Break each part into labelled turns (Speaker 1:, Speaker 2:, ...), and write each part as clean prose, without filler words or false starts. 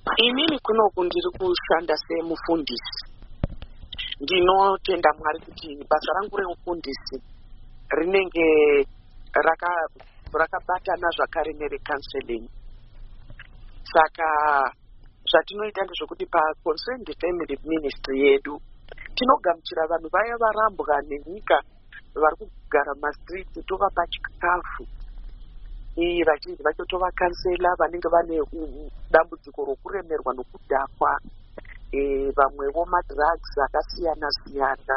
Speaker 1: Inini kunoku ndiri kushanda semufundisi. Ndinotenda Mwari kuti basa rangu reufundisi rinenge rakabatana zvakare nerecounseling. Saka zvatinoita ndezvekuti paconcerned family ministry yedu tinogamuchira vanhu vaya varambwa nenyika vari kugara mastreet, tovapa chikafu. Vazhinji vacho tovakansela vanenge vane dambudziko rokuremerwa nokudhakwa, vamwewo madrugs akasiyana siyana,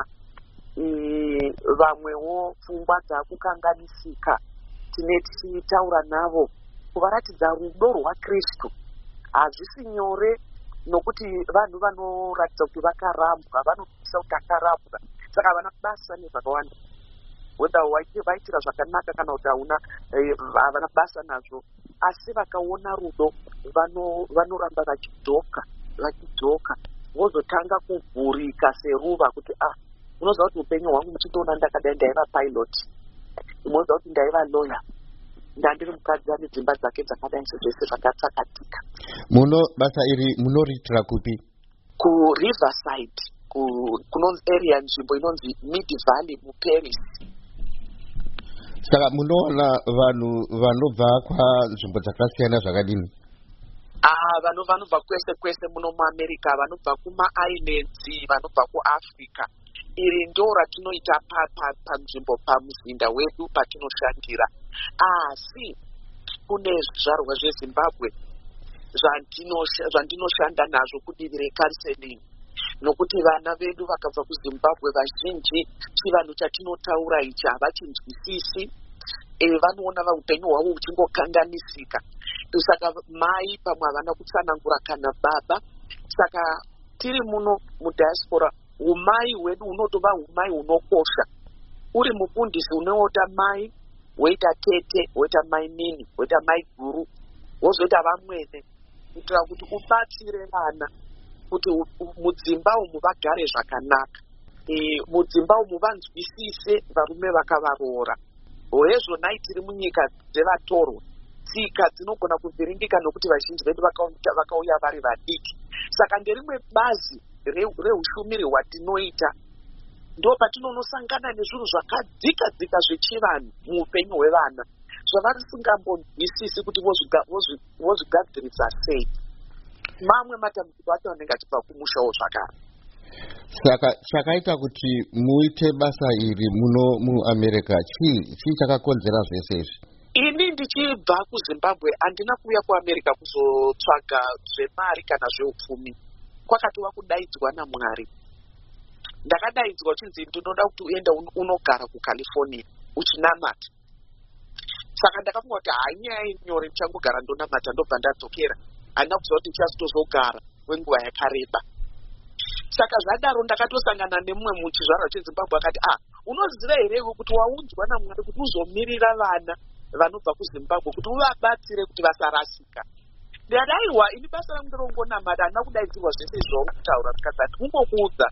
Speaker 1: vamwewo pfungwa dzakukanganisika. Tine tichitaura navo kuvaratidza rudo rwaKristu. Hazvisi nyore nokuti vanhu vanoratidza kuti vakarambwa, vanotisa kuti akarambwa, saka havana basa nezvakawanda. Whether vaitira zvakanaka kana kuti havana basa nazvo, asi vakaona rudo vanoramba vachidzoka vozotanga kuvhurika seruva kuti unoziva kuti upenyu hwangu muchitoona ndakadai ndaiva pilot, unoziva kuti ndaiva lawyer, ndandiri mukadzi ane dzimba dzake dzakadai sezvese zvakatsakatika.
Speaker 2: Muno basa iri munoriitira kupi?
Speaker 1: KuRiverside, kunonzi area nzvimbo inonzi Mid Valley muParis.
Speaker 2: Saka munoona vanhu vanobva kwanzvimbo dzakasiyana zvakadini?
Speaker 1: Vanobva kwese muno muAmerica, vanobva kuma-islands, vanobva kuAfrica. Iri ndo ratinoita panzvimbo pamuzinda wedu patinoshandira. Asi kune zvizvarwa zveZimbabwe zvandinoshanda nazvo kudivi recounseling, nokuti vana vedu vakabva kuZimbabwe vazhinji chivanhu chatinotaura ichi havachinzwisisi. Vanoona upenyu hwavo huchingokanganisika. Saka mai pamwe havana kutsanangura kana baba. Saka tiri muno mudiaspora, umai hwedu hunotova umai hunokosha. Uri mufundisi unoota mai, woita tete, woita mai mini, woita mai guru, wozoita vamwene, kuitira kuti ubatsire vana kuti mudzimba umu vagare zvakanaka, mudzimba umu vanzwisise varume vakavaroora. Hwezvonai tiri munyika dzevatorwa, tsika dzinogona kuvhiringika nokuti vazhinji vedu vakauya vari vadiki. Saka nderimwe bazi reushumiri hwatinoita, ndo patinonosangana nezvinhu zvakadzika zvechivanhu muupenyu hwevana, zvavarisingambonzwisisi kuti vozvigadzirisa sei. Mamwe matambudziko acho anenge achibva kumushawo zvakare.
Speaker 2: Saka chakaita kuti muite basa iri muno muAmerica chii chakakonzera zvese izvi?
Speaker 1: Ini ndichibva kuZimbabwe handina kuuya kuAmerica kuzotsvaga zvemari kana zveupfumi. Kwakatova kudaidzwa naMwari. Ndakadaidzwa uchinzi ndinoda kuti uende unogara kuCalifornia uchinamata. Saka ndakafunga kuti hanyaya nyore ndichangogara ndonamata ndobva ndadzokera. Handina kuziva kuti ndichazotozogara kwenguva yakareba. Saka zvadaro ndakatosangana nemumwe muchizvarwa cheZimbabwe akati, unoziva here kuti waunzwa naMwari kuti uzomirira vana vanobva kuZimbabwe kuti uvabatsire kuti vasarasika. Ndikadaiwa ini basa rangu nderongonamata, handina kudaidzirwa zvese zvaurikutaura. Tikazati kungokuudza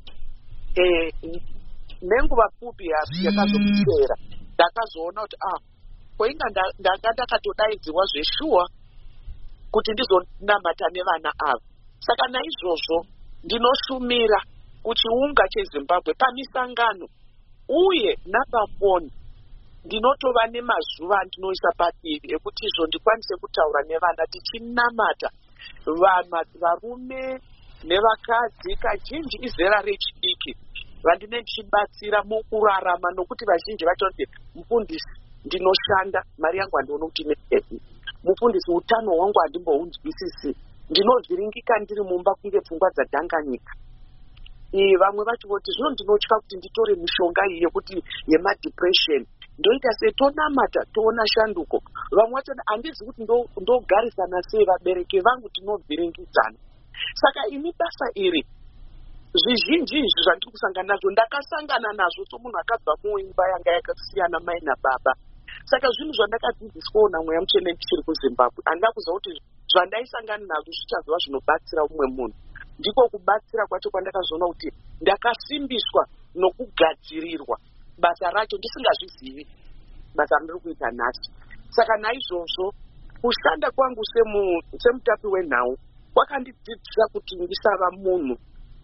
Speaker 1: nenguva pfupi yakazopera ndakazoona kuti koinga ndanga ndakatodaidzirwa zveshuwa kuti ndizonamata nevana ava. Saka naizvozvo ndinoshumira kuchiunga cheZimbabwe pamisangano uye napafoni. Ndinotova nemazuva andinoisa padivi ekuti izvo ndikwanise kutaura nevana tichinamata varume nevakadzi, kazhinji izera rechidiki, vandine ndichibatsira mukurarama, nokuti vazhinji vatori mufundisi ndinoshanda, mari yangu handiona kuti inei, mufundisi utano hwangu handimbohunzwisisi, ndinovhiringika ndiri mumba kunge pfungwa dzadhanganyika. Vamwe vacho voti zvino ndinotya kuti nditore mishonga iyi yekuti yemadepression, ndoita sei tonamata toona shanduko. Vamwe vacho handizi kuti ndogarisana sei vabereki vangu tinovhiringidzana. Saka ini basa iri zvizhinji izvi zvandiri kusangana nazvo ndakasangana nazvo somunhu akabva muimba yanga yakasiyana mai nababa. Saka zvinhu zvandakadzidziswawo naMweya Mutsvene ndichiri kuZimbabwe, handina kuziva kuti zvandaisangana nazvo zvichazova zvinobatsira umwe munhu. Ndiko kubatsira kwacho kwandakazoona kuti ndakasimbiswa nokugadzirirwa basa racho ndisingazvizivi, basa randiri kuita nhasi. Saka naizvozvo kushanda kwangu semutapi wenhau kwakandidzidzisa kuti ndisava munhu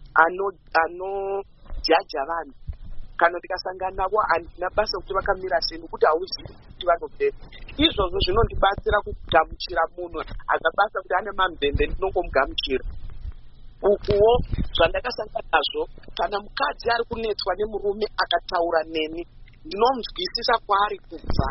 Speaker 1: anojaja vanhu. Kana ndikasangana navo handina basa kuti vakamira sei nokuti hauzivi kuti vanobvera. Izvozvo zvinondibatsira kugamuchira munhu akabasa kuti ane mamvemve ndinongomugamuchira. Ukuwo zvandakasangana nazvo, kana mukadzi ari kunetswa nemurume akataura neni, ndinomunzwisisa kwaari kubva.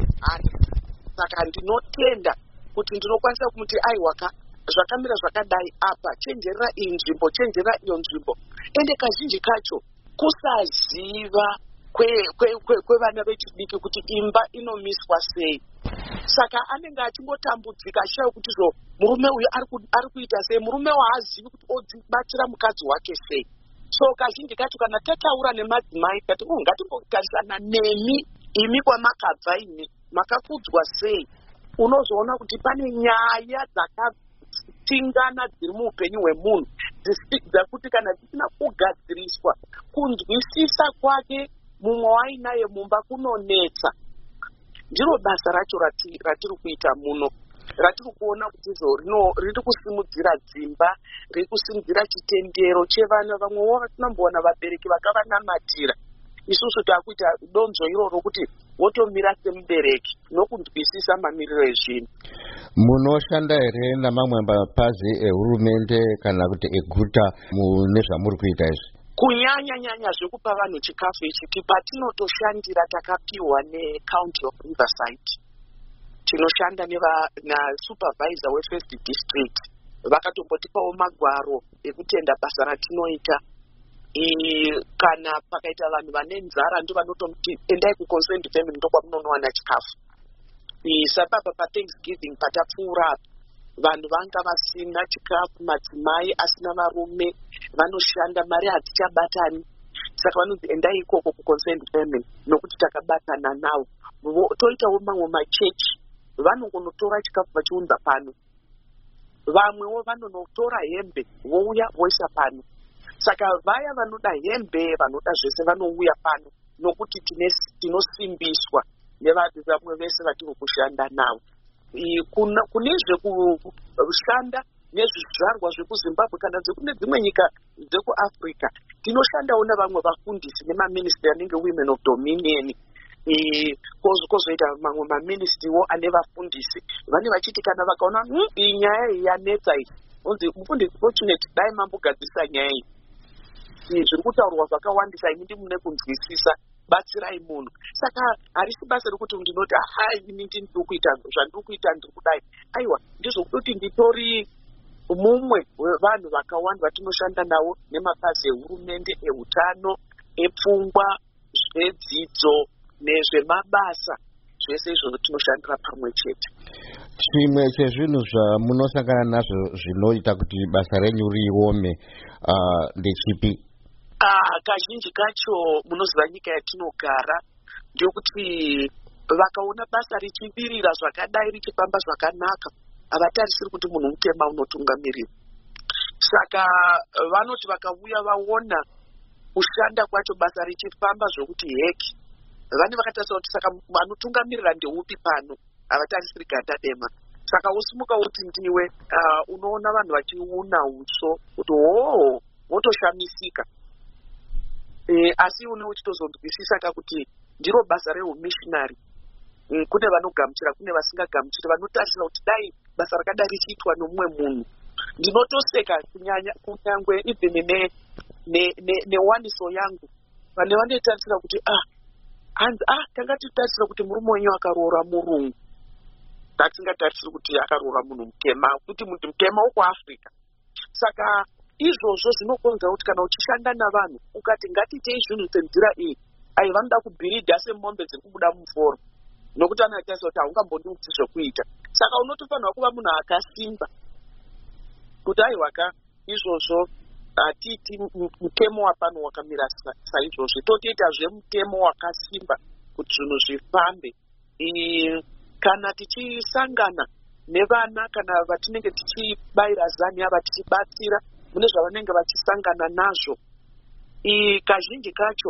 Speaker 1: Saka ndinotenda kuti ndinokwanisa kumuti aiwaka zvakamira zvakadai apa, chenjerera iyi nzvimbo, chenjerera iyo nzvimbo. Ende kazhinji kacho kusaziva kwevana vechidiki kuti imba inomiswa sei. Saka anenge achingotambudzika achishayo kuti murume uyu ari kuita sei, murume haazivi kuti odzibatira mukadzi wake sei. So kazhinji kacho kana tataura nemadzimai kati ngatimbotarisana nemi, imi kwamakabva imi makakudzwa sei, unozoona kuti pane nyaya dzakatingana dziri muupenyu hwemunhu dzekuti kana dzisina kugadziriswa, kunzwisisa kwake mumwe wainaye mumba kunonetsa. Ndiro basa racho ratiri kuita muno, ratiri kuona kuti riri kusimudzira dzimba, riri kusimudzira chitendero chevana. Vamwewo vatinamboona vabereki vakavanamatira. Isusu takuita donzo iroro kuti wotomira semubereki nokunzwisisa mamiriro ezvinhu.
Speaker 2: Munoshanda here namamwe mapazi ehurumende kana kuti eguta mune zvamuri kuita izvi?
Speaker 1: Kunyanya zvekupa vanhu chikafu ichi patinotoshandira takapiwa neCounty of Riverside. Tinoshanda supervisor we1st district, vakatombotipawo magwaro ekutenda basa ratinoita. Kana pakaita vanhu vane nzara ndo vanotomuti endai kuconcerned family ndo kwamunowana chikafu. Sababa paThanksgiving patapfuura vanhu vanga vasina chikafu, madzimai asina varume, vanoshanda mari hadzichabatani. Saka vanonzi endai ikoko kuconcerned family nokuti takabatana navo. Toitawo mamwe machechi vanongonotora chikafu vachiunza pano, vamwewo vanonotora hembe vouya voisa pano. Saka vaya vanoda hembe, vanoda zvese vanouya pano nokuti tinosimbiswa nevamwe vese vatiri kushanda navo. Kune zvekushanda nezvizvarwa zvekuZimbabwe kana dzekune dzimwe nyika dzekuAfrica, tinoshandawo navamwe vafundisi nemaministry anenge women of dominion. Kozoita mamwe maministiwo ane vafundisi vane vachiti kana vakaona iyi nyaya iyi yanetsa iyi, onzi mufundisi fortunate dai mambogadzisa nyaya iyi. Zviri kutaurwa zvakawandisa, ini ndimune kunzwisisa, batsirai munhu. Saka harisi basa rekuti ndinoti ini ndiri kuita zvandiri kuita ndiri kudai. Aiwa, ndizvo kuti nditori mumwe wevanhu vakawanda vatinoshanda navo nemapazi ehurumende, ehutano, epfungwa, zvedzidzo nezvemabasa, zvese izvozvo tinoshandira pamwe chete.
Speaker 2: Chimwe chezvinhu zvamunosangana nazvo zvinoita kuti basa renyu riome ndechipi?
Speaker 1: Kazhinji kacho munoziva nyika yatinogara ndekuti vakaona basa richivirira zvakadai richifamba zvakanaka, havatarisiri kuti munhu mutema unotungamirira. Saka vanoti vakauya vaona kushanda kwacho basa richifamba zvokuti heki, vane vakatarisa kuti saka vanotungamirira ndeupi pano, havatarisiri ganda dema. Saka usimuka uti ndiwe, unoona vanhu vachiuna uso kuti wotoshamisika. Asi une uchitozonzwisisa kakuti ndiro basa rehumissionary. Kune vanogamuchira, kune vasingagamuchira, vanotarisira kuti dai basa rakadai richiitwa nomumwe munhu. Ndinotoseka kunyangwe even newaniso yangu, vane vanotarisira kuti tanga titarisira kuti murume wenyu akaroora murungu, tatisingatarisiri kuti akaroora munhu mutema, kuti muntu mutema wekuAfrica. Saka izvozvo zvinokonzera kuti kana uchishanda navanhu ukati ngatiitei zvinhu senzira iyi, vanoda kubhiridha semombe dziri kubuda muforo, nokuti anotarisa kuti haungambondiudzi zvekuita. Saka unotofanira kuva munhu akasimba kuti izvozvo hatiiti mutemo wapano wakamira saizvozvo, totoitazve mutemo wakasimba kuti zvinhu zvifambe. Kana tichisangana nevana kana vatinenge tichibayira zani ava tichibatsira mune zvavanenge vachisangana nazvo, kazhinji kacho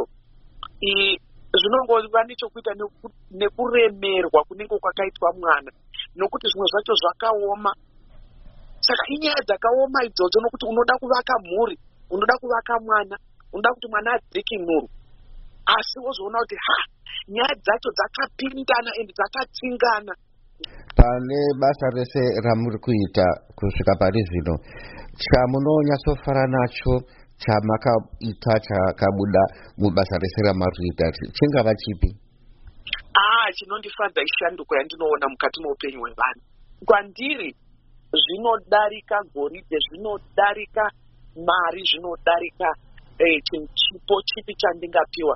Speaker 1: zvinongova nechokuita nekuremerwa kunenge kwakaitwa mwana, nokuti zvimwe zvacho zvakaoma. Saka inyaya dzakaoma idzodzo, nokuti unoda kuvaka mhuri, unoda kuvaka mwana, unoda kuti mwana adzike nuru, asi wozoona kuti nyaya dzacho dzakapindana ende dzakatsingana.
Speaker 2: Pane basa rese ramuri kuita kusvika pari zvino, chamunonyatsofara nacho chamakaita chakabuda mubasa rese ramari kuita chingava chipi?
Speaker 1: Chinondifadza ishanduko yandinoona mukati meupenyu hwevanhu. Kwandiri zvinodarika goridhe, zvinodarika mari, zvinodarika chipo chipi chandingapiwa.